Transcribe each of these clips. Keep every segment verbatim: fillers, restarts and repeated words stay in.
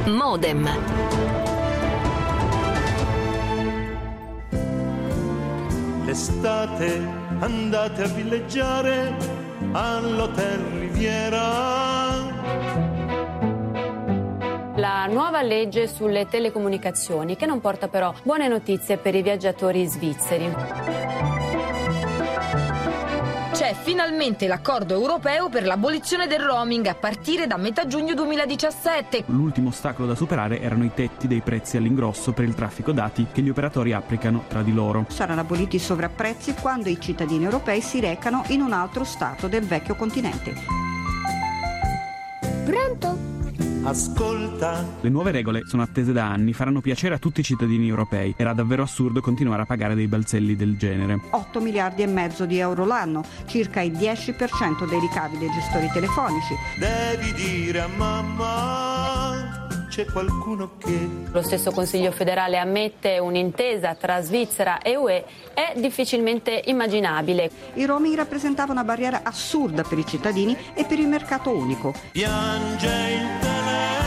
Modem. L'estate andate a villeggiare all'Hotel Riviera. La nuova legge sulle telecomunicazioni che non porta però buone notizie per i viaggiatori svizzeri. C'è finalmente l'accordo europeo per l'abolizione del roaming a partire da metà giugno duemiladiciassette. L'ultimo ostacolo da superare erano i tetti dei prezzi all'ingrosso per il traffico dati che gli operatori applicano tra di loro. Saranno aboliti i sovrapprezzi quando i cittadini europei si recano in un altro stato del vecchio continente. Pronto? Ascolta. Le nuove regole sono attese da anni, faranno piacere a tutti i cittadini europei. Era davvero assurdo continuare a pagare dei balzelli del genere. otto miliardi e mezzo di euro l'anno, circa il dieci per cento dei ricavi dei gestori telefonici. Devi dire a mamma, c'è qualcuno che... Lo stesso Consiglio federale ammette un'intesa tra Svizzera e U E è difficilmente immaginabile. Il roaming rappresentava una barriera assurda per i cittadini e per il mercato unico. Piange il telefono.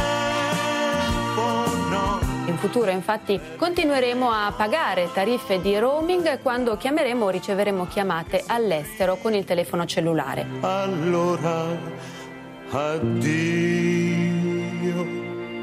In futuro infatti continueremo a pagare tariffe di roaming quando chiameremo o riceveremo chiamate all'estero con il telefono cellulare. Allora, addio.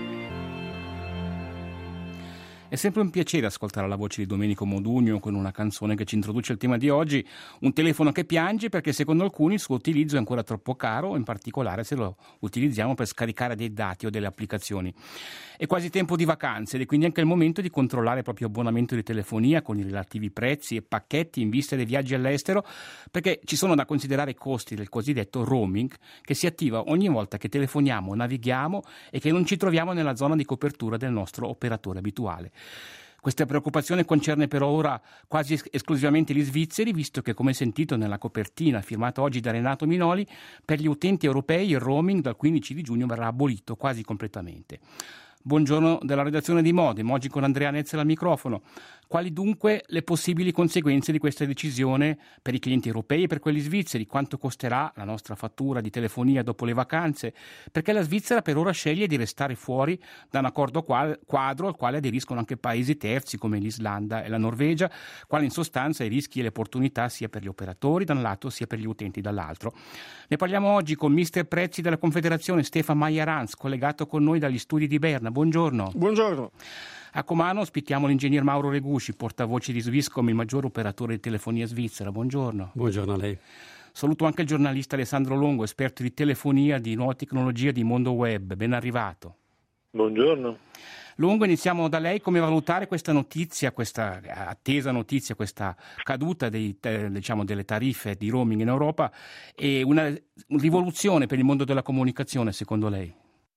È sempre un piacere ascoltare la voce di Domenico Modugno con una canzone che ci introduce il tema di oggi, un telefono che piange perché secondo alcuni il suo utilizzo è ancora troppo caro, in particolare se lo utilizziamo per scaricare dei dati o delle applicazioni. È quasi tempo di vacanze ed è quindi anche il momento di controllare il proprio abbonamento di telefonia con i relativi prezzi e pacchetti in vista dei viaggi all'estero, perché ci sono da considerare i costi del cosiddetto roaming che si attiva ogni volta che telefoniamo, navighiamo e che non ci troviamo nella zona di copertura del nostro operatore abituale. Questa preoccupazione concerne per ora quasi es- esclusivamente gli svizzeri, visto che, come sentito nella copertina firmata oggi da Renato Minoli, per gli utenti europei il roaming dal quindici di giugno verrà abolito quasi completamente. Buongiorno della redazione di Modem, oggi con Andrea Nezzel al microfono. Quali dunque le possibili conseguenze di questa decisione per i clienti europei e per quelli svizzeri? Quanto costerà la nostra fattura di telefonia dopo le vacanze? Perché la Svizzera per ora sceglie di restare fuori da un accordo quadro al quale aderiscono anche paesi terzi come l'Islanda e la Norvegia, quali in sostanza i rischi e le opportunità sia per gli operatori da un lato sia per gli utenti dall'altro. Ne parliamo oggi con mister Prezzi della Confederazione, Stefan Mayer-Hans, collegato con noi dagli studi di Berna. Buongiorno. Buongiorno. A Comano ospitiamo l'ingegner Mauro Regusci, portavoce di Swisscom, il maggior operatore di telefonia svizzera. Buongiorno. Buongiorno a lei. Saluto anche il giornalista Alessandro Longo, esperto di telefonia, di nuova tecnologia, di mondo web. Ben arrivato. Buongiorno. Longo, iniziamo da lei. Come valutare questa notizia, questa attesa notizia, questa caduta dei, diciamo, delle tariffe di roaming in Europa e una rivoluzione per il mondo della comunicazione, secondo lei?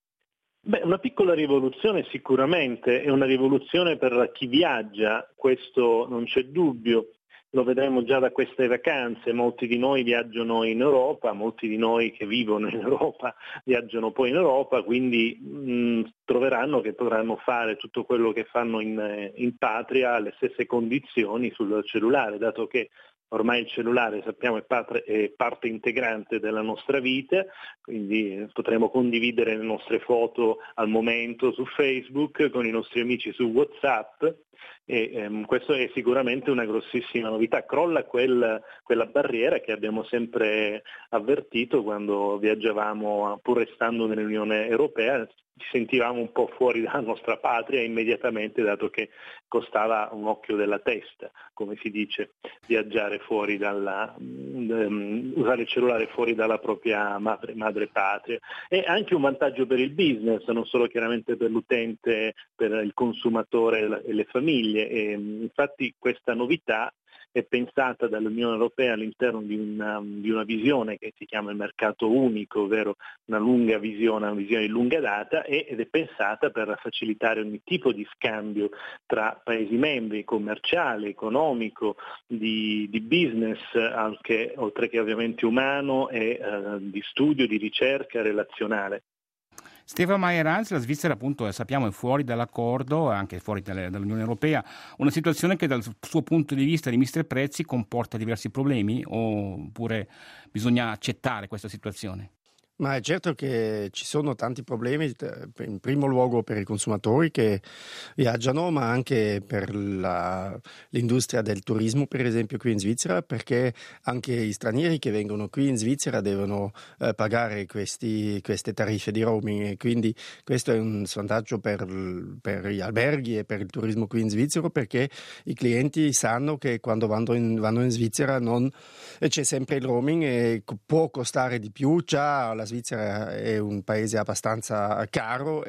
Beh, una piccola rivoluzione sicuramente, è una rivoluzione per chi viaggia, questo non c'è dubbio, lo vedremo già da queste vacanze, molti di noi viaggiano in Europa, molti di noi che vivono in Europa viaggiano poi in Europa, quindi mh, troveranno che potranno fare tutto quello che fanno in, in patria alle stesse condizioni sul cellulare, dato che ormai il cellulare, sappiamo, è parte, è parte integrante della nostra vita, quindi potremo condividere le nostre foto al momento su Facebook, con i nostri amici su WhatsApp e ehm, questo è sicuramente una grossissima novità. Crolla quel, quella barriera che abbiamo sempre avvertito quando viaggiavamo, pur restando nell'Unione Europea, ci sentivamo un po' fuori dalla nostra patria immediatamente, dato che costava un occhio della testa, come si dice, viaggiare fuori dalla, um, usare il cellulare fuori dalla propria madre, madre patria. È anche un vantaggio per il business, non solo chiaramente per l'utente, per il consumatore e le famiglie. E, infatti questa novità è pensata dall'Unione Europea all'interno di una, di una visione che si chiama il mercato unico, ovvero una lunga visione, una visione di lunga data, ed è pensata per facilitare ogni tipo di scambio tra Paesi membri, commerciale, economico, di, di business, anche, oltre che ovviamente umano e eh, di studio, di ricerca relazionale. Stefan Mayer-Hans, la Svizzera appunto sappiamo è fuori dall'accordo, anche fuori dalle, dall'Unione Europea, una situazione che dal suo punto di vista di mister Prezzi comporta diversi problemi oppure bisogna accettare questa situazione? Ma è certo che ci sono tanti problemi, in primo luogo per i consumatori che viaggiano, ma anche per la, l'industria del turismo, per esempio qui in Svizzera, perché anche gli stranieri che vengono qui in Svizzera devono eh, pagare questi, queste tariffe di roaming, e quindi questo è un svantaggio per, per gli alberghi e per il turismo qui in Svizzera, perché i clienti sanno che quando vanno in, vanno in Svizzera non, c'è sempre il roaming e può costare di più. Già la Svizzera è un paese abbastanza caro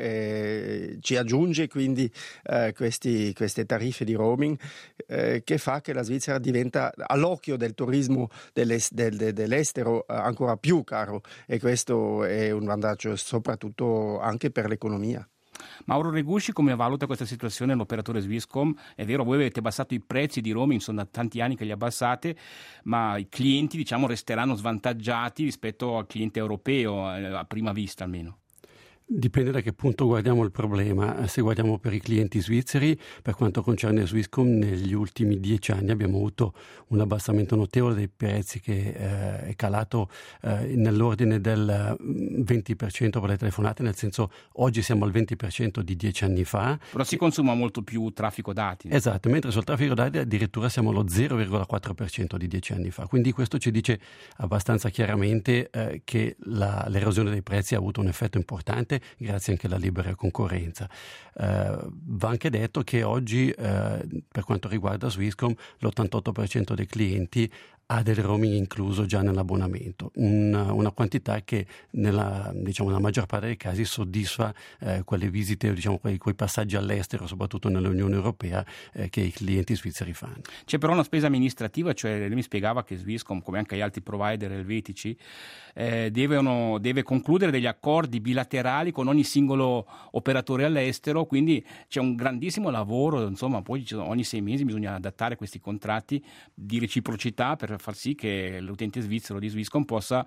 e ci aggiunge quindi eh, questi, queste tariffe di roaming eh, che fa che la Svizzera diventa all'occhio del turismo dell'est, del, dell'estero ancora più caro, e questo è un vantaggio soprattutto anche per l'economia. Mauro Regusci, come valuta questa situazione l'operatore Swisscom? È vero, voi avete abbassato i prezzi di roaming, sono da tanti anni che li abbassate, ma i clienti, diciamo, resteranno svantaggiati rispetto al cliente europeo, a prima vista almeno. Dipende da che punto guardiamo il problema. Se guardiamo per i clienti svizzeri, per quanto concerne Swisscom, negli ultimi dieci anni abbiamo avuto un abbassamento notevole dei prezzi che eh, è calato eh, nell'ordine del venti per cento per le telefonate, nel senso oggi siamo al venti per cento di dieci anni fa. Però si consuma molto più traffico dati. Esatto, mentre sul traffico dati addirittura siamo allo zero virgola quattro per cento di dieci anni fa. Quindi questo ci dice abbastanza chiaramente eh, che la, l'erosione dei prezzi ha avuto un effetto importante, grazie anche alla libera concorrenza. Eh, va anche detto che oggi, eh, per quanto riguarda Swisscom, l'ottantotto per cento dei clienti ha del roaming incluso già nell'abbonamento, una, una quantità che nella, diciamo, nella maggior parte dei casi soddisfa eh, quelle visite, diciamo, quei, quei passaggi all'estero, soprattutto nell'Unione Europea, eh, che i clienti svizzeri fanno. C'è però una spesa amministrativa, cioè lei mi spiegava che Swisscom, come anche gli altri provider elvetici, eh, devono, deve concludere degli accordi bilaterali con ogni singolo operatore all'estero, quindi c'è un grandissimo lavoro, insomma, poi ogni sei mesi bisogna adattare questi contratti di reciprocità per far sì che l'utente svizzero di Swisscom possa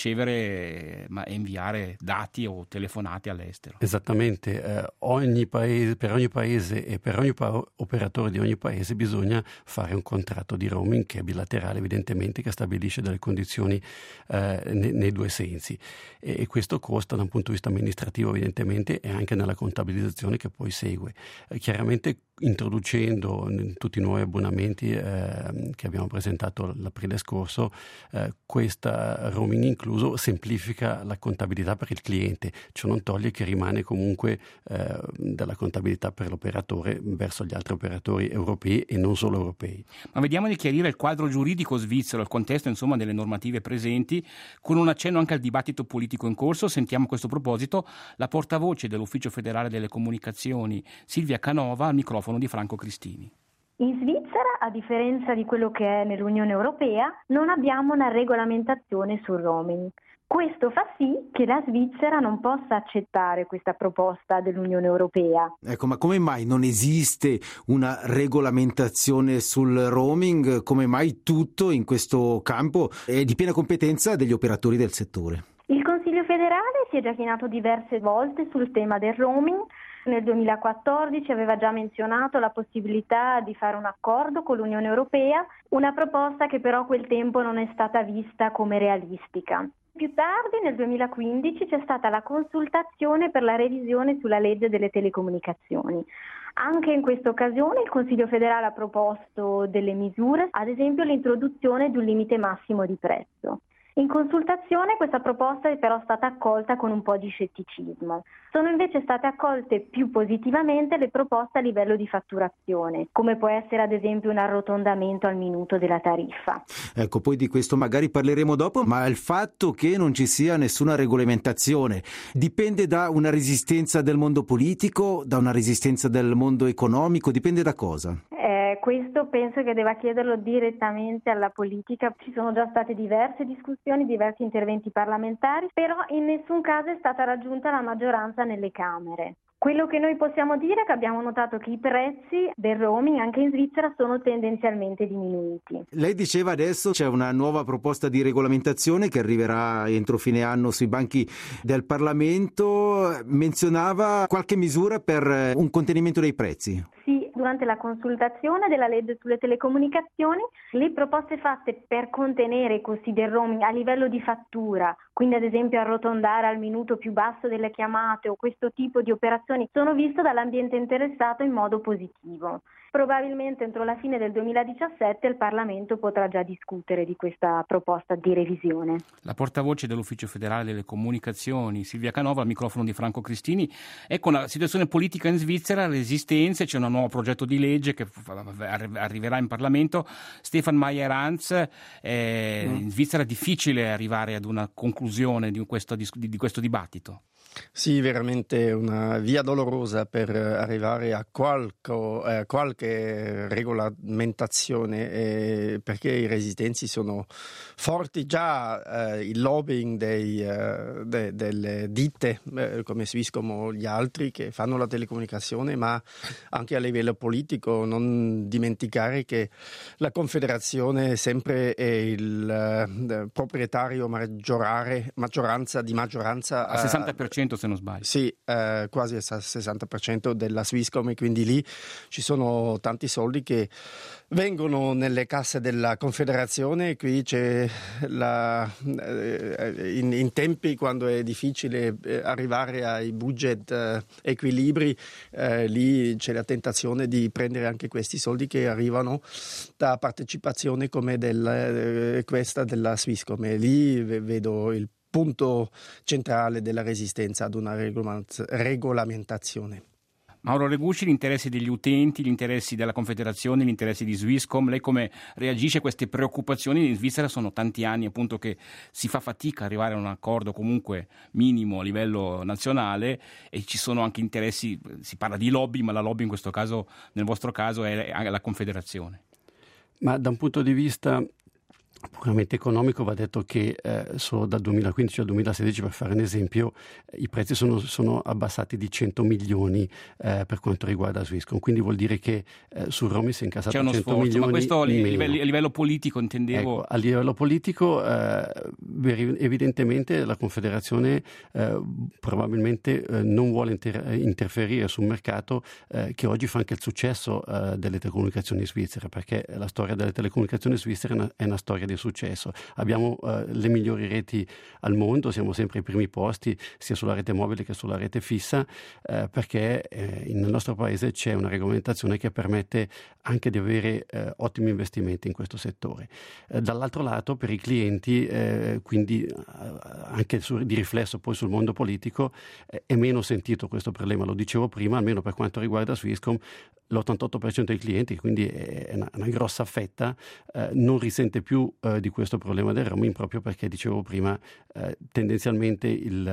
ricevere e inviare dati o telefonate all'estero. Esattamente, eh, ogni paese, per ogni paese e per ogni pa- operatore di ogni paese bisogna fare un contratto di roaming che è bilaterale, evidentemente, che stabilisce delle condizioni eh, nei, nei due sensi, e, e questo costa da un punto di vista amministrativo evidentemente e anche nella contabilizzazione che poi segue. Eh, chiaramente introducendo in tutti i nuovi abbonamenti eh, che abbiamo presentato l'aprile scorso, eh, questa roaming incluso semplifica la contabilità per il cliente, ciò non toglie che rimane comunque eh, della contabilità per l'operatore verso gli altri operatori europei e non solo europei. Ma vediamo di chiarire il quadro giuridico svizzero, il contesto insomma delle normative presenti, con un accenno anche al dibattito politico in corso. Sentiamo a questo proposito la portavoce dell'Ufficio federale delle comunicazioni, Silvia Canova, al microfono di Franco Cristini. In Svizzera, a differenza di quello che è nell'Unione Europea, non abbiamo una regolamentazione sul roaming. Questo fa sì che la Svizzera non possa accettare questa proposta dell'Unione Europea. Ecco, ma come mai non esiste una regolamentazione sul roaming? Come mai tutto in questo campo è di piena competenza degli operatori del settore? Il Consiglio federale si è già chinato diverse volte sul tema del roaming. Nel duemilaquattordici aveva già menzionato la possibilità di fare un accordo con l'Unione Europea, una proposta che però a quel tempo non è stata vista come realistica. Più tardi, nel duemilaquindici, c'è stata la consultazione per la revisione sulla legge delle telecomunicazioni. Anche in questa occasione il Consiglio federale ha proposto delle misure, ad esempio l'introduzione di un limite massimo di prezzo. In consultazione questa proposta è però stata accolta con un po' di scetticismo. Sono invece state accolte più positivamente le proposte a livello di fatturazione, come può essere ad esempio un arrotondamento al minuto della tariffa. Ecco, poi di questo magari parleremo dopo, ma il fatto che non ci sia nessuna regolamentazione dipende da una resistenza del mondo politico, da una resistenza del mondo economico, dipende da cosa? Eh, questo penso che debba chiederlo direttamente alla politica. Ci sono già state diverse discussioni, diversi interventi parlamentari, però in nessun caso è stata raggiunta la maggioranza nelle Camere. Quello che noi possiamo dire è che abbiamo notato che i prezzi del roaming anche in Svizzera sono tendenzialmente diminuiti. Lei diceva adesso c'è una nuova proposta di regolamentazione che arriverà entro fine anno sui banchi del Parlamento. Menzionava qualche misura per un contenimento dei prezzi. Sì, durante la consultazione della legge sulle telecomunicazioni, le proposte fatte per contenere i costi del roaming a livello di fattura, quindi ad esempio arrotondare al minuto più basso delle chiamate o questo tipo di operazioni, sono viste dall'ambiente interessato in modo positivo. Probabilmente entro la fine del duemiladiciassette il Parlamento potrà già discutere di questa proposta di revisione. La portavoce dell'Ufficio federale delle comunicazioni, Silvia Canova, al microfono di Franco Cristini. Ecco, la situazione politica in Svizzera, resistenze, c'è un nuovo progetto di legge che arriverà in Parlamento. Stefan Mayer-Hans, eh, mm. in Svizzera è difficile arrivare ad una conclusione di questo, di, di questo dibattito. Sì, veramente una via dolorosa per arrivare a qualche, eh, qualche regolamentazione, eh, perché i resistenzi sono forti. Già eh, il lobbying dei, eh, de, delle ditte eh, come Swisscom o gli altri che fanno la telecomunicazione, ma anche a livello politico. Non dimenticare che la Confederazione sempre è il eh, proprietario maggiorare, maggioranza di maggioranza al sessanta per cento. Se non sbaglio. Sì, eh, quasi al sessanta per cento della Swisscom, e quindi lì ci sono tanti soldi che vengono nelle casse della Confederazione. Qui c'è la, eh, in, in tempi quando è difficile eh, arrivare ai budget eh, equilibri, eh, lì c'è la tentazione di prendere anche questi soldi che arrivano da partecipazione come del, eh, questa della Swisscom, e lì vedo il punto centrale della resistenza ad una regolamentazione. Mauro Regucci, gli interessi degli utenti, gli interessi della Confederazione, gli interessi di Swisscom, lei come reagisce a queste preoccupazioni? In Svizzera sono tanti anni appunto che si fa fatica a arrivare a un accordo comunque minimo a livello nazionale, e ci sono anche interessi, si parla di lobby, ma la lobby in questo caso, nel vostro caso, è la Confederazione. Ma da un punto di vista puramente economico va detto che eh, solo dal duemilaquindici al duemilasedici, per fare un esempio, i prezzi sono, sono abbassati di cento milioni eh, per quanto riguarda Swisscom, quindi vuol dire che eh, sul roaming si è incassato cento sforzo, milioni. Ma questo a livello, a livello politico intendevo? Ecco, a livello politico eh, evidentemente la Confederazione eh, probabilmente eh, non vuole inter- interferire sul mercato eh, che oggi fa anche il successo eh, delle telecomunicazioni svizzere, perché la storia delle telecomunicazioni svizzere è una, è una storia di successo. Abbiamo uh, le migliori reti al mondo, siamo sempre ai primi posti sia sulla rete mobile che sulla rete fissa, uh, perché uh, nel nostro paese c'è una regolamentazione che permette anche di avere uh, ottimi investimenti in questo settore. Uh, dall'altro lato, per i clienti, uh, quindi uh, anche su, di riflesso poi sul mondo politico, uh, è meno sentito questo problema. Lo dicevo prima, almeno per quanto riguarda Swisscom, l'ottantotto per cento dei clienti, quindi è una, una grossa fetta, uh, non risente più uh, di questo problema del roaming, proprio perché, dicevo prima, uh, tendenzialmente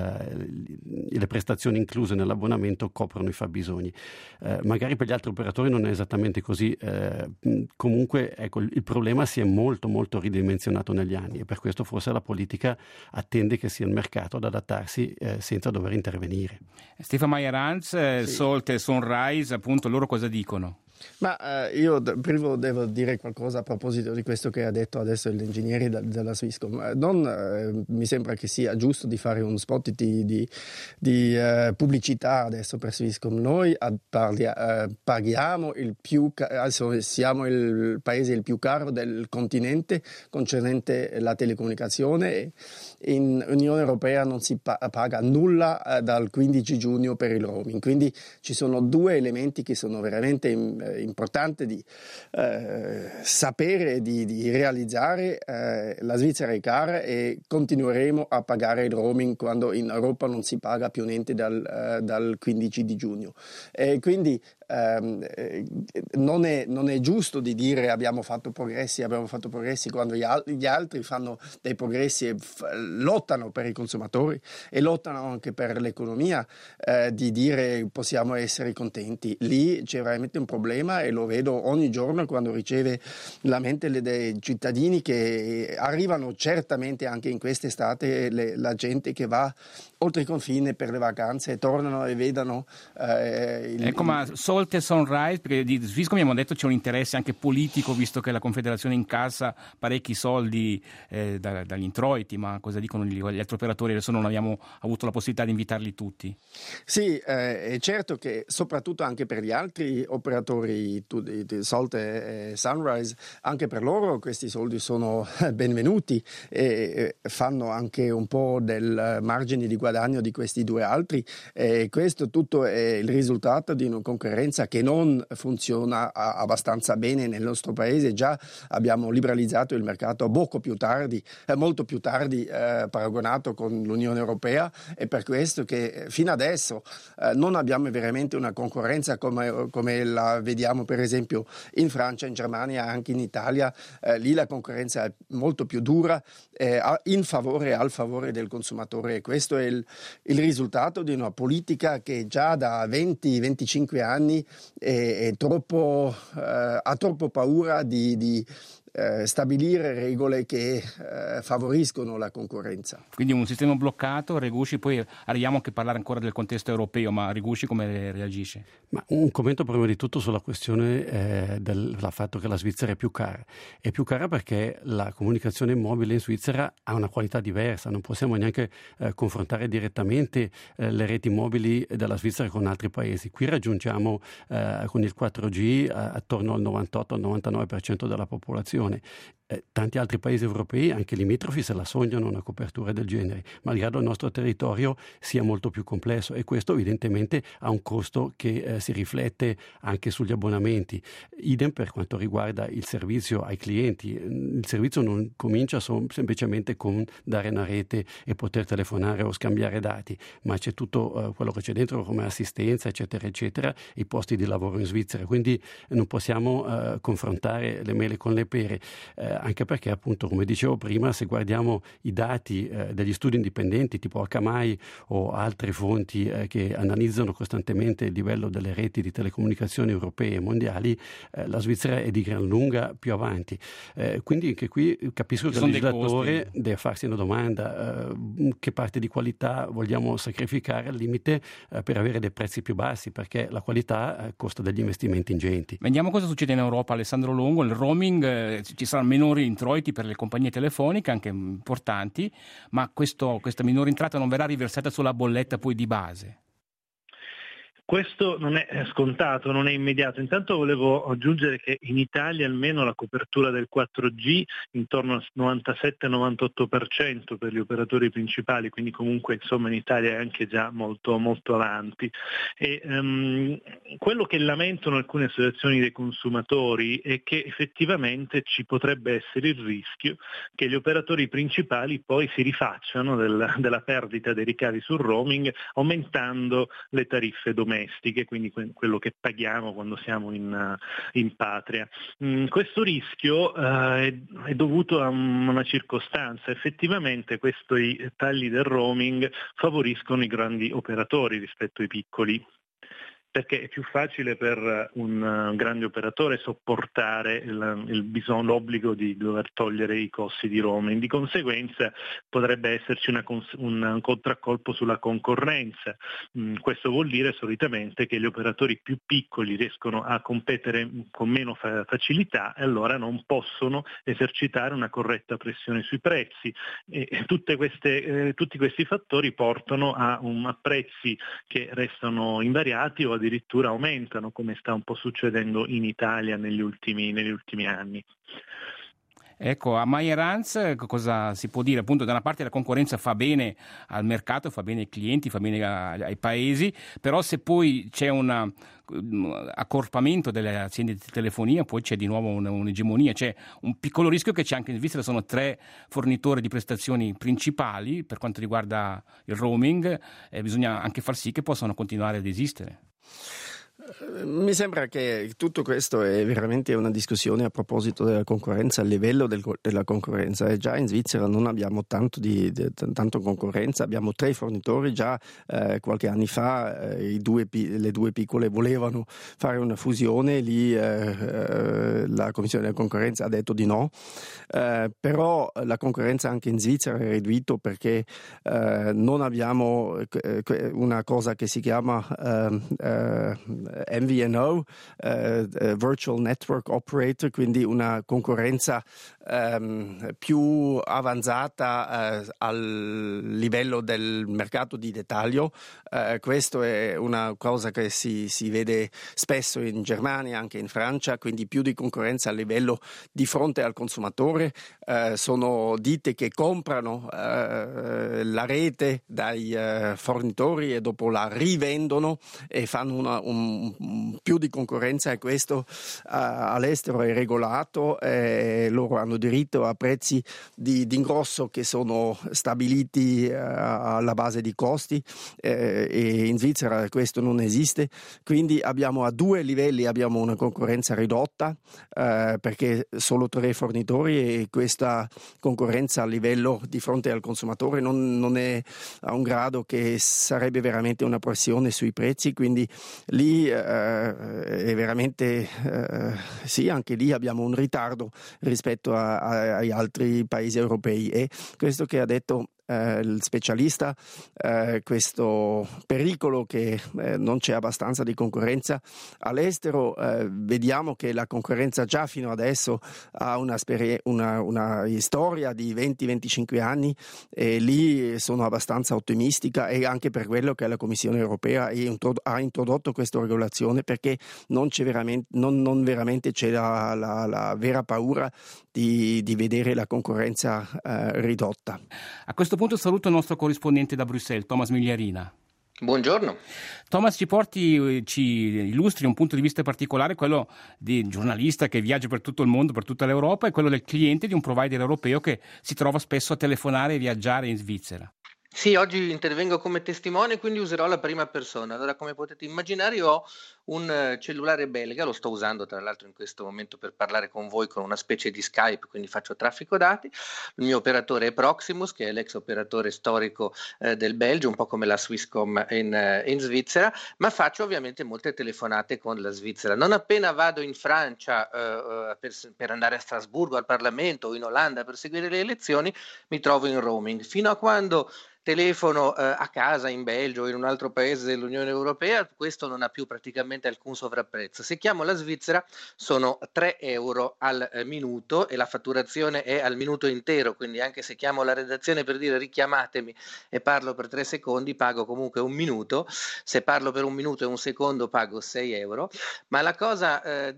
il, il, le prestazioni incluse nell'abbonamento coprono i fabbisogni. Uh, magari per gli altri operatori non è esattamente così, uh, comunque ecco, il, il problema si è molto molto ridimensionato negli anni, e per questo forse la politica attende che sia il mercato ad adattarsi uh, senza dover intervenire. Stefan Mayer-Hans, eh, sì. Salt e Sunrise, appunto, loro cosa dicono? Ma eh, io d- prima devo dire qualcosa a proposito di questo che ha detto adesso l'ingegnere da- della Swisscom. Non eh, mi sembra che sia giusto di fare uno spot di, di, di eh, pubblicità adesso per Swisscom. Noi ad, parlia, eh, paghiamo il più ca- adesso siamo il paese il più caro del continente concernente la telecomunicazione. In Unione Europea non si pa- paga nulla eh, dal quindici giugno per il roaming, quindi ci sono due elementi che sono veramente in, importante di eh, sapere, di, di realizzare. Eh, la Svizzera è cara e continueremo a pagare il roaming quando in Europa non si paga più niente dal, eh, dal quindici di giugno. E quindi ehm, non, è, non è giusto di dire abbiamo fatto progressi, abbiamo fatto progressi quando gli, al- gli altri fanno dei progressi e f- lottano per i consumatori e lottano anche per l'economia, eh, di dire possiamo essere contenti. Lì c'è veramente un problema e lo vedo ogni giorno quando riceve lamentele dei cittadini che arrivano certamente anche in quest'estate, le, la gente che va oltre il confine per le vacanze, tornano e vedano eh, il, ecco, ma Salt e Sunrise, perché di Swisscom abbiamo detto c'è un interesse anche politico, visto che la Confederazione incassa parecchi soldi eh, da, dagli introiti, ma cosa dicono gli, gli altri operatori? Adesso non abbiamo avuto la possibilità di invitarli tutti. Sì, eh, è certo che soprattutto anche per gli altri operatori di, di Salt e Sunrise, anche per loro questi soldi sono benvenuti e fanno anche un po' del margine di guadagno di questi due altri, e questo tutto è il risultato di una concorrenza che non funziona abbastanza bene nel nostro paese. Già abbiamo liberalizzato il mercato poco più tardi, eh, molto più tardi eh, paragonato con l'Unione Europea, e per questo che fino adesso eh, non abbiamo veramente una concorrenza come, come la vediamo per esempio in Francia, in Germania, anche in Italia. Eh, lì la concorrenza è molto più dura eh, in favore al favore del consumatore, e questo è il il risultato di una politica che già da venti venticinque anni è, è troppo, eh, ha troppo paura di, di eh, stabilire regole che eh, favoriscono la concorrenza. Quindi un sistema bloccato. Regushi, poi arriviamo anche a parlare ancora del contesto europeo, ma Regushi come reagisce? Ma un commento prima di tutto sulla questione eh, del, del fatto che la Svizzera è più cara. È più cara perché la comunicazione mobile in Svizzera ha una qualità diversa, non possiamo neanche eh, confrontare direttamente eh, le reti mobili della Svizzera con altri paesi. Qui raggiungiamo eh, con il quattro G eh, attorno al novantotto novantanove per cento della popolazione. Eh, tanti altri paesi europei, anche limitrofi, se la sognano una copertura del genere, malgrado il nostro territorio sia molto più complesso, e questo evidentemente ha un costo che eh, si riflette anche sugli abbonamenti. Idem per quanto riguarda il servizio ai clienti. Il servizio non comincia so- semplicemente con dare una rete e poter telefonare o scambiare dati, ma c'è tutto eh, quello che c'è dentro come assistenza, eccetera, eccetera, i posti di lavoro in Svizzera. Quindi non possiamo eh, confrontare le mele con le pere. Eh, anche perché appunto, come dicevo prima, se guardiamo i dati eh, degli studi indipendenti tipo Akamai o altre fonti eh, che analizzano costantemente il livello delle reti di telecomunicazioni europee e mondiali, eh, la Svizzera è di gran lunga più avanti. Eh, quindi anche qui capisco che il legislatore deve farsi una domanda: eh, che parte di qualità vogliamo sacrificare al limite eh, per avere dei prezzi più bassi, perché la qualità eh, costa degli investimenti ingenti. Vediamo cosa succede in Europa. Alessandro Longo, il roaming, eh, ci saranno minori introiti per le compagnie telefoniche, anche importanti, ma questo, questa minore entrata non verrà riversata sulla bolletta poi di base? Questo non è scontato, non è immediato. Intanto volevo aggiungere che in Italia almeno la copertura del quattro G intorno al novantasette novantotto per cento per gli operatori principali, quindi comunque insomma in Italia è anche già molto molto avanti. E, um, quello che lamentano alcune associazioni dei consumatori è che effettivamente ci potrebbe essere il rischio che gli operatori principali poi si rifacciano del, della perdita dei ricavi sul roaming aumentando le tariffe domestiche, quindi quello che paghiamo quando siamo in, in patria. Mm, questo rischio uh, è, è dovuto a una circostanza. Effettivamente questi tagli del roaming favoriscono i grandi operatori rispetto ai piccoli, perché è più facile per un grande operatore sopportare il, il bisogno, l'obbligo di dover togliere i costi di roaming. Di conseguenza potrebbe esserci una, un contraccolpo sulla concorrenza. Mm, questo vuol dire solitamente che gli operatori più piccoli riescono a competere con meno fa- facilità e allora non possono esercitare una corretta pressione sui prezzi. E tutte queste, eh, tutti questi fattori portano a, un, a prezzi che restano invariati o addirittura aumentano, come sta un po' succedendo in Italia negli ultimi, negli ultimi anni. Ecco, a Majeranz cosa si può dire? Appunto, da una parte la concorrenza fa bene al mercato, fa bene ai clienti, fa bene ai paesi, però se poi c'è un accorpamento delle aziende di telefonia, poi c'è di nuovo un'egemonia. C'è un piccolo rischio che c'è anche in Svizzera, sono tre fornitori di prestazioni principali per quanto riguarda il roaming, e bisogna anche far sì che possano continuare ad esistere. Mi sembra che tutto questo è veramente una discussione a proposito della concorrenza, a livello del, della concorrenza. E già in Svizzera non abbiamo tanto, di, di, tanto concorrenza, abbiamo tre fornitori. Già eh, qualche anni fa eh, i due, le due piccole volevano fare una fusione, lì eh, la Commissione della concorrenza ha detto di no, eh, però la concorrenza anche in Svizzera è ridotta perché eh, non abbiamo una cosa che si chiama eh, eh, M V N O, uh, uh, Virtual Network Operator, quindi una concorrenza um, più avanzata uh, al livello del mercato di dettaglio. Uh, questo è una cosa che si, si vede spesso in Germania, anche in Francia, quindi più di concorrenza a livello di fronte al consumatore. Uh, sono ditte che comprano uh, la rete dai uh, fornitori e dopo la rivendono e fanno una, un più di concorrenza, e questo uh, all'estero è regolato, e loro hanno diritto a prezzi di, di ingrosso che sono stabiliti uh, alla base di costi, eh, e in Svizzera questo non esiste, quindi abbiamo a due livelli abbiamo una concorrenza ridotta uh, perché solo tre fornitori, e questa concorrenza a livello di fronte al consumatore non, non è a un grado che sarebbe veramente una pressione sui prezzi, quindi lì uh, è veramente uh, sì, anche lì abbiamo un ritardo rispetto a, a, agli altri paesi europei, e questo che ha detto Uh, il specialista, uh, questo pericolo che uh, non c'è abbastanza di concorrenza all'estero. Uh, vediamo che la concorrenza già fino adesso ha una, sperie- una, una storia di venti venticinque anni, e lì sono abbastanza ottimistica, e anche per quello che la Commissione europea ha introdotto questa regolazione, perché non, c'è veramente, non, non veramente c'è la, la, la vera paura di, di vedere la concorrenza uh, ridotta. A questo punto saluto il nostro corrispondente da Bruxelles, Thomas Migliarina. Buongiorno. Thomas, ci porti, ci illustri un punto di vista particolare, quello di un giornalista che viaggia per tutto il mondo, per tutta l'Europa, e quello del cliente di un provider europeo che si trova spesso a telefonare e viaggiare in Svizzera. Sì, oggi intervengo come testimone, quindi userò la prima persona. Allora, come potete immaginare, io ho un cellulare belga, lo sto usando tra l'altro in questo momento per parlare con voi con una specie di Skype, quindi faccio traffico dati. Il mio operatore è Proximus, che è l'ex operatore storico eh, del Belgio, un po' come la Swisscom in, eh, in Svizzera, ma faccio ovviamente molte telefonate con la Svizzera. Non appena vado in Francia eh, per, per andare a Strasburgo al Parlamento, o in Olanda per seguire le elezioni, mi trovo in roaming. Fino a quando telefono eh, a casa in Belgio o in un altro paese dell'Unione Europea, questo non ha più praticamente alcun sovrapprezzo. Se chiamo la Svizzera sono tre euro al eh, minuto, e la fatturazione è al minuto intero, quindi anche se chiamo la redazione per dire richiamatemi e parlo per tre secondi, pago comunque un minuto. Se parlo per un minuto e un secondo pago sei euro, ma la cosa eh,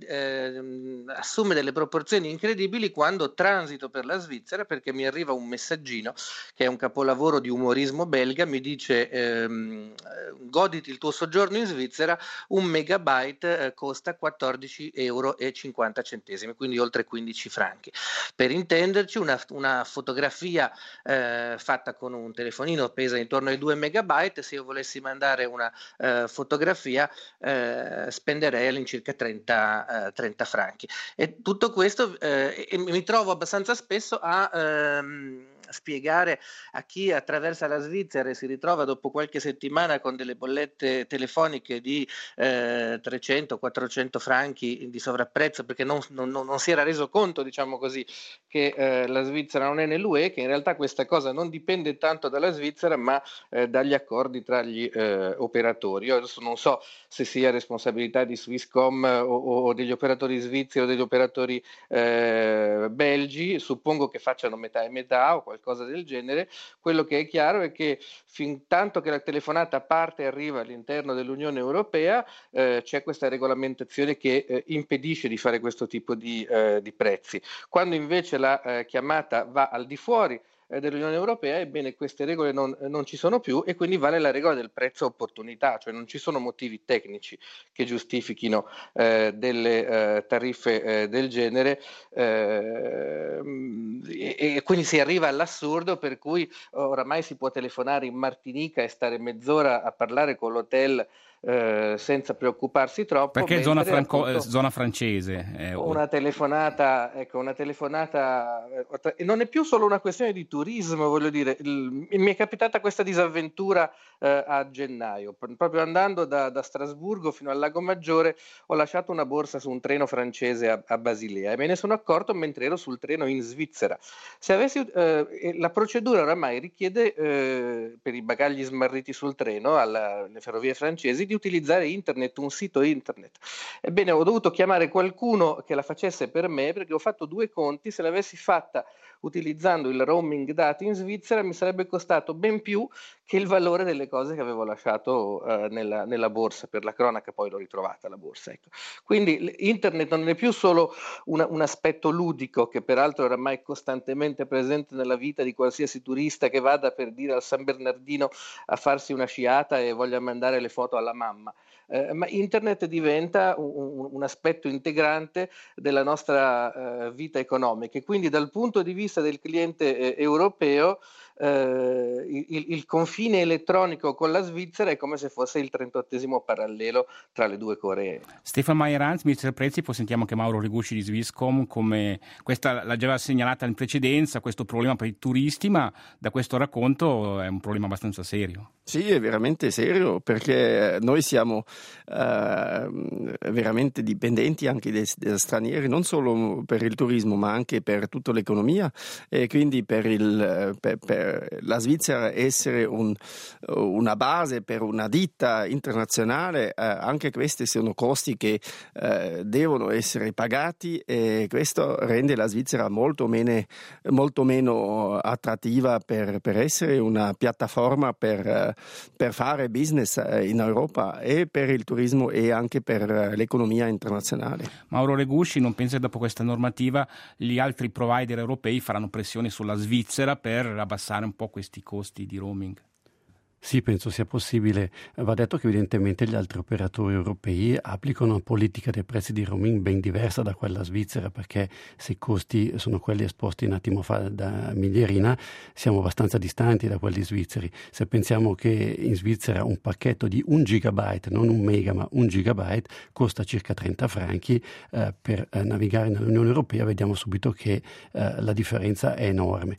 eh, assume delle proporzioni incredibili quando transito per la Svizzera, perché mi arriva un messaggino che è un capolavoro di umorismo belga, mi dice ehm, goditi il tuo soggiorno in Svizzera, un megabyte eh, costa quattordici euro e cinquanta centesimi, quindi oltre quindici franchi. Per intenderci, una, una fotografia eh, fatta con un telefonino pesa intorno ai due megabyte, se io volessi mandare una eh, fotografia eh, spenderei all'incirca trenta, eh, trenta franchi. E tutto questo eh, e mi trovo abbastanza spesso a ehm, spiegare a chi attraversa la Svizzera e si ritrova dopo qualche settimana con delle bollette telefoniche di eh, trecento quattrocento franchi di sovrapprezzo, perché non, non, non si era reso conto, diciamo così, che eh, la Svizzera non è nell'U E, che in realtà questa cosa non dipende tanto dalla Svizzera, ma eh, dagli accordi tra gli eh, operatori. Io adesso non so se sia responsabilità di Swisscom o, o degli operatori svizzeri o degli operatori eh, belgi, suppongo che facciano metà e metà o qualcosa del genere. Quello che è chiaro è che fin tanto che la telefonata parte e arriva all'interno dell'Unione Europea eh, c'è questa regolamentazione che eh, impedisce di fare questo tipo di, eh, di prezzi. Quando invece la eh, chiamata va al di fuori dell'Unione Europea, ebbene queste regole non, non ci sono più, e quindi vale la regola del prezzo opportunità, cioè non ci sono motivi tecnici che giustifichino eh, delle eh, tariffe eh, del genere eh, e, e quindi si arriva all'assurdo per cui oramai si può telefonare in Martinica e stare mezz'ora a parlare con l'hotel eh, senza preoccuparsi troppo. Perché è zona, franco- appunto, zona francese. Eh, una telefonata, ecco, una telefonata, eh, non è più solo una questione di turismo, voglio dire, il, mi è capitata questa disavventura eh, a gennaio, proprio andando da, da Strasburgo fino al Lago Maggiore, ho lasciato una borsa su un treno francese a, a Basilea e me ne sono accorto mentre ero sul treno in Svizzera. Se avessi, eh, la procedura oramai richiede eh, per i bagagli smarriti sul treno alle ferrovie francesi di utilizzare internet, un sito internet. Ebbene, ho dovuto chiamare qualcuno che la facesse per me perché ho fatto due conti. Se l'avessi fatta utilizzando il roaming dati in Svizzera mi sarebbe costato ben più che il valore delle cose che avevo lasciato eh, nella, nella borsa. Per la cronaca poi l'ho ritrovata la borsa, ecco. Quindi internet non è più solo una, un aspetto ludico che peraltro è oramai costantemente presente nella vita di qualsiasi turista che vada, per dire, al San Bernardino a farsi una sciata e voglia mandare le foto alla mamma. Eh, ma internet diventa un, un aspetto integrante della nostra eh, vita economica e quindi dal punto di vista del cliente eh, europeo eh, il, il confine elettronico con la Svizzera è come se fosse il trentottesimo parallelo tra le due Coree. Stefan Mayer-Hans, ministro del Prezzi, poi sentiamo che Mauro Regusci di Swisscom, come questa l'ha già segnalata in precedenza, questo problema per i turisti, ma da questo racconto è un problema abbastanza serio. Sì, è veramente serio, perché noi siamo eh, veramente dipendenti anche dai stranieri, non solo per il turismo ma anche per tutta l'economia, e quindi per, il, per, per la Svizzera essere un, una base per una ditta internazionale, eh, anche questi sono costi che eh, devono essere pagati, e questo rende la Svizzera molto meno, molto meno attrattiva per, per essere una piattaforma per per fare business in Europa e per il turismo e anche per l'economia internazionale. Mauro Regusci, non pensa che dopo questa normativa gli altri provider europei faranno pressione sulla Svizzera per abbassare un po' questi costi di roaming? Sì, penso sia possibile. Va detto che evidentemente gli altri operatori europei applicano una politica dei prezzi di roaming ben diversa da quella svizzera, perché se i costi sono quelli esposti un attimo fa da Miglierina, siamo abbastanza distanti da quelli svizzeri. Se pensiamo che in Svizzera un pacchetto di un gigabyte, non un mega ma un gigabyte, costa circa trenta franchi, eh, per eh, navigare nell'Unione Europea vediamo subito che eh, la differenza è enorme.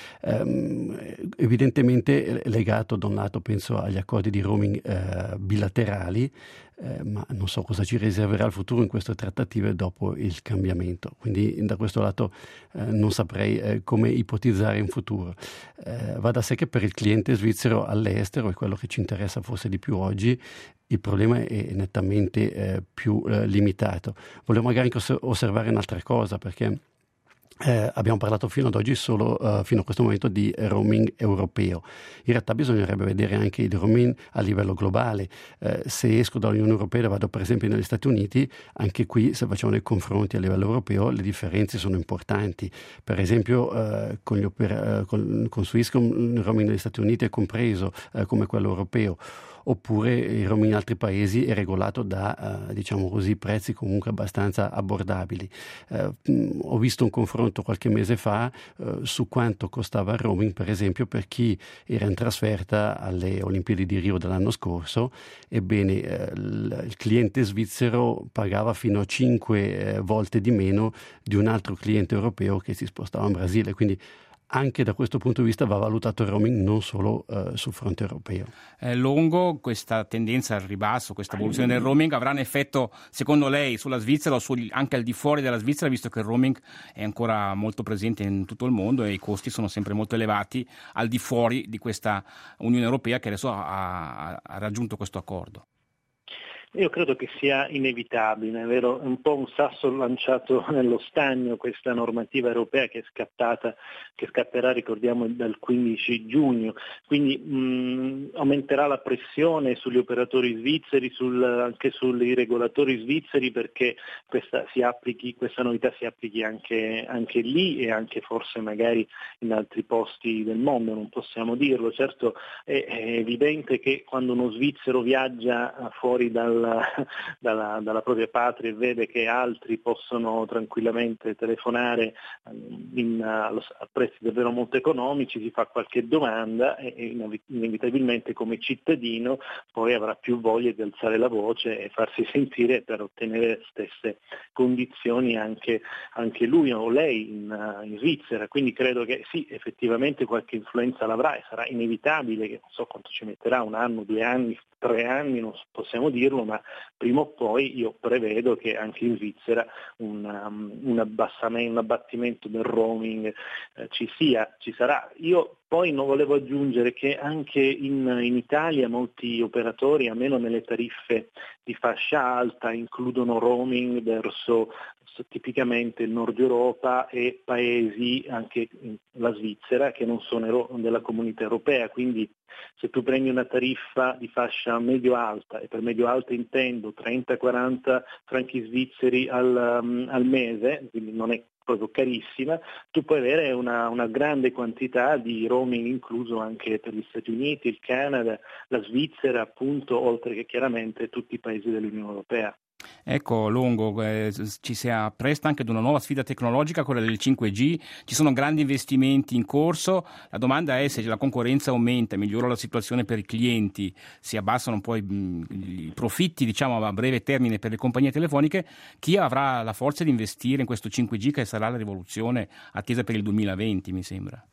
Um, evidentemente legato da un lato penso agli accordi di roaming eh, bilaterali, eh, ma non so cosa ci riserverà il futuro in queste trattative dopo il cambiamento, quindi da questo lato eh, non saprei eh, come ipotizzare in futuro. Eh, va da sé che per il cliente svizzero all'estero, e quello che ci interessa forse di più oggi, il problema è nettamente eh, più eh, limitato. Volevo magari osservare un'altra cosa, perché Eh, abbiamo parlato fino ad oggi solo uh, fino a questo momento di roaming europeo. In realtà bisognerebbe vedere anche il roaming a livello globale. Eh, se esco dall'Unione Europea e vado per esempio negli Stati Uniti, anche qui se facciamo dei confronti a livello europeo le differenze sono importanti. Per esempio uh, con, gli opera- uh, con, con Swisscom il roaming negli Stati Uniti è compreso uh, come quello europeo, oppure il roaming in altri paesi è regolato da, eh, diciamo così, prezzi comunque abbastanza abbordabili. Eh, mh, ho visto un confronto qualche mese fa eh, su quanto costava il roaming, per esempio, per chi era in trasferta alle Olimpiadi di Rio dell'anno scorso. Ebbene, eh, il, il cliente svizzero pagava fino a cinque eh, volte di meno di un altro cliente europeo che si spostava in Brasile, quindi anche da questo punto di vista va valutato il roaming non solo uh, sul fronte europeo. Eh, Longo, questa tendenza al ribasso, questa evoluzione del roaming avrà un effetto, secondo lei, sulla Svizzera o sul, anche al di fuori della Svizzera, visto che il roaming è ancora molto presente in tutto il mondo e i costi sono sempre molto elevati al di fuori di questa Unione Europea che adesso ha, ha raggiunto questo accordo? Io credo che sia inevitabile, è vero, è un po' un sasso lanciato nello stagno questa normativa europea che è scattata, che scatterà, ricordiamo, dal quindici giugno, quindi mh, aumenterà la pressione sugli operatori svizzeri, sul, anche sui regolatori svizzeri, perché questa, si applichi, questa novità si applichi anche, anche lì e anche forse magari in altri posti del mondo, non possiamo dirlo. Certo è, è evidente che quando uno svizzero viaggia fuori dal dalla, dalla, dalla propria patria e vede che altri possono tranquillamente telefonare in, a, a prezzi davvero molto economici, si fa qualche domanda e, e inevitabilmente come cittadino poi avrà più voglia di alzare la voce e farsi sentire per ottenere le stesse condizioni anche, anche lui o lei in, in Svizzera. Quindi credo che sì, effettivamente qualche influenza l'avrà e sarà inevitabile, che non so quanto ci metterà, un anno, due anni, tre anni, non possiamo dirlo, ma prima o poi io prevedo che anche in Svizzera un, um, un abbassamento, un abbattimento del roaming eh, ci sia, ci sarà. Io poi non volevo aggiungere che anche in, in Italia molti operatori, almeno nelle tariffe di fascia alta, includono roaming verso tipicamente il Nord Europa e paesi, anche la Svizzera, che non sono della comunità europea. Quindi se tu prendi una tariffa di fascia medio-alta, e per medio-alta intendo trenta quaranta franchi svizzeri al, um, al mese, quindi non è proprio carissima, tu puoi avere una, una grande quantità di roaming incluso anche per gli Stati Uniti, il Canada, la Svizzera appunto, oltre che chiaramente tutti i paesi dell'Unione Europea. Ecco Longo, eh, ci si appresta anche ad una nuova sfida tecnologica, quella del cinque G, ci sono grandi investimenti in corso, la domanda è se la concorrenza aumenta, migliora la situazione per i clienti, si abbassano poi i profitti diciamo a breve termine per le compagnie telefoniche, chi avrà la forza di investire in questo cinque G che sarà la rivoluzione attesa per il duemilaventi mi sembra?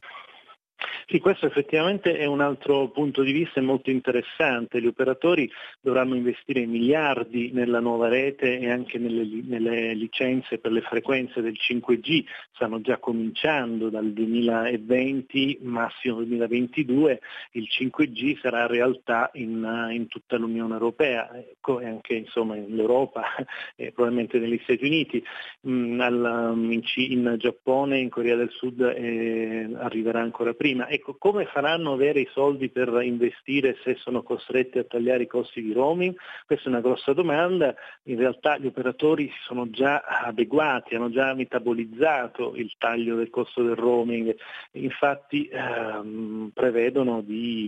Sì, questo effettivamente è un altro punto di vista molto interessante. Gli operatori dovranno investire miliardi nella nuova rete e anche nelle, nelle licenze per le frequenze del cinque G. Stanno già cominciando dal duemilaventi, massimo duemilaventidue, il cinque G sarà realtà in, in tutta l'Unione Europea, ecco, e anche insomma in Europa e probabilmente negli Stati Uniti, in, in, in Giappone, in Corea del Sud eh, arriverà ancora prima. Ecco, come faranno avere i soldi per investire se sono costretti a tagliare i costi di roaming? Questa è una grossa domanda. In realtà gli operatori si sono già adeguati, hanno già metabolizzato il taglio del costo del roaming, infatti ehm, prevedono di,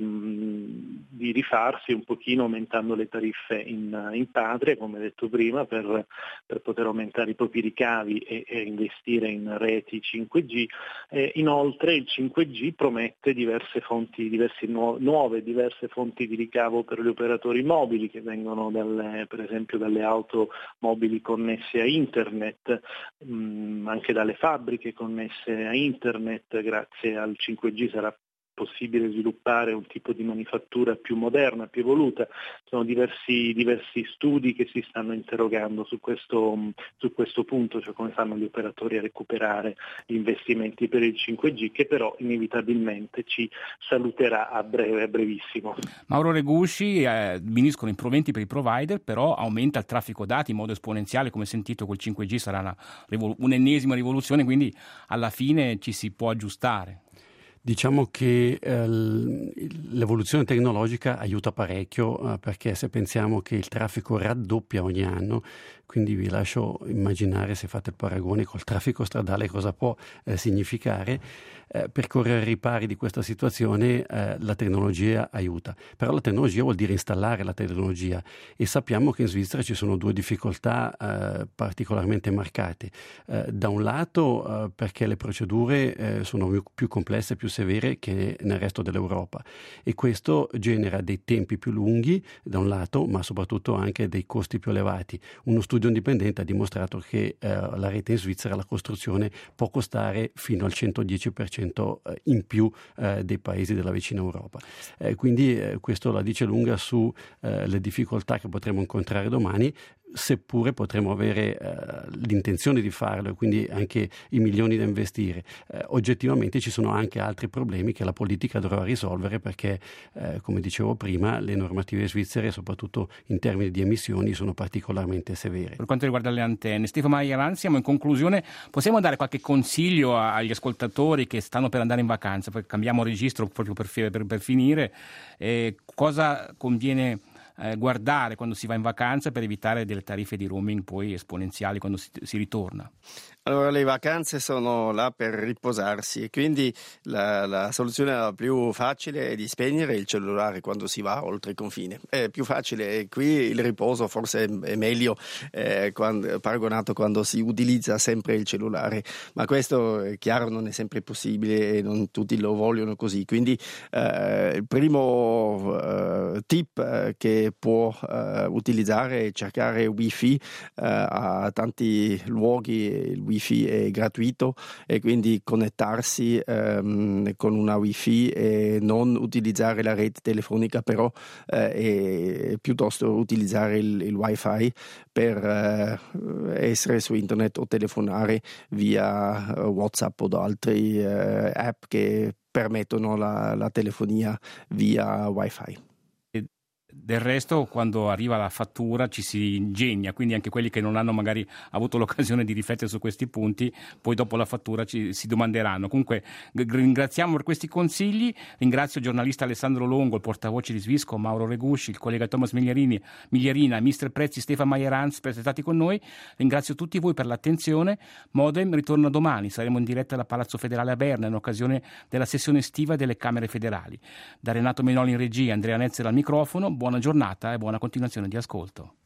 mh, di rifarsi un pochino aumentando le tariffe in, in patria, come detto prima, per, per poter aumentare i propri ricavi e, e investire in reti cinque G. Eh, inoltre il cinque G promette diverse fonti, diverse nu- nuove, diverse fonti di ricavo per gli operatori mobili che vengono dalle, per esempio dalle auto mobili connesse a internet, mh, anche dalle fabbriche connesse a internet. Grazie al cinque G sarà possibile sviluppare un tipo di manifattura più moderna, più evoluta. Sono diversi, diversi studi che si stanno interrogando su questo, su questo punto, cioè come fanno gli operatori a recuperare gli investimenti per il cinque G, che però inevitabilmente ci saluterà a breve, a brevissimo. Mauro Regusci, eh, diminuiscono i proventi per i provider, però aumenta il traffico dati in modo esponenziale, come sentito col cinque G sarà una, un'ennesima rivoluzione, quindi alla fine ci si può aggiustare. Diciamo che eh, l'evoluzione tecnologica aiuta parecchio, eh, perché se pensiamo che il traffico raddoppia ogni anno, quindi vi lascio immaginare, se fate il paragone col traffico stradale, cosa può eh, significare. Eh, per correre ai ripari di questa situazione eh, la tecnologia aiuta, però la tecnologia vuol dire installare la tecnologia e sappiamo che in Svizzera ci sono due difficoltà eh, particolarmente marcate. Eh, da un lato eh, perché le procedure eh, sono più complesse, più severe che nel resto dell'Europa e questo genera dei tempi più lunghi da un lato, ma soprattutto anche dei costi più elevati. Uno studio indipendente ha dimostrato che eh, la rete in Svizzera, la costruzione, può costare fino al centodieci per cento in più eh, dei paesi della vicina Europa. Eh, quindi eh, questo la dice lunga su eh, le difficoltà che potremo incontrare domani, seppure potremo avere eh, l'intenzione di farlo e quindi anche i milioni da investire. Eh, oggettivamente ci sono anche altri problemi che la politica dovrà risolvere perché, eh, come dicevo prima, le normative svizzere, soprattutto in termini di emissioni, sono particolarmente severe. Per quanto riguarda le antenne, Stefano Maieran, siamo in conclusione, possiamo dare qualche consiglio agli ascoltatori che stanno per andare in vacanza? Poi cambiamo registro proprio per, per, per finire. Eh, cosa conviene eh, guardare quando si va in vacanza per evitare delle tariffe di roaming poi esponenziali quando si, si ritorna? Allora, le vacanze sono là per riposarsi e quindi la, la soluzione la più facile è di spegnere il cellulare quando si va oltre il confine. È più facile e qui il riposo forse è meglio eh, quando, paragonato quando si utilizza sempre il cellulare, ma questo è chiaro non è sempre possibile e non tutti lo vogliono così. Quindi eh, il primo eh, tip eh, che può eh, utilizzare è cercare Wi-Fi eh, a tanti luoghi. Il Wi-Fi è gratuito e quindi connettersi ehm, con una Wi-Fi e non utilizzare la rete telefonica, però eh, e piuttosto utilizzare il, il Wi-Fi per eh, essere su internet o telefonare via uh, WhatsApp o altri eh, app che permettono la, la telefonia via Wi-Fi. Del resto, quando arriva la fattura ci si ingegna, quindi anche quelli che non hanno magari avuto l'occasione di riflettere su questi punti, poi dopo la fattura ci, si domanderanno. Comunque ringraziamo per questi consigli, ringrazio il giornalista Alessandro Longo, il portavoce di Swiscom, Mauro Regusci, il collega Thomas Miglierini, Miglierina, mister Prezzi, Stefan Maieranz per essere stati con noi. Ringrazio tutti voi per l'attenzione. Modem ritorna domani, saremo in diretta da Palazzo Federale a Berna in occasione della sessione estiva delle Camere federali. Da Renato Menoli in regia, Andrea Netzer al microfono. Buona giornata e buona continuazione di ascolto.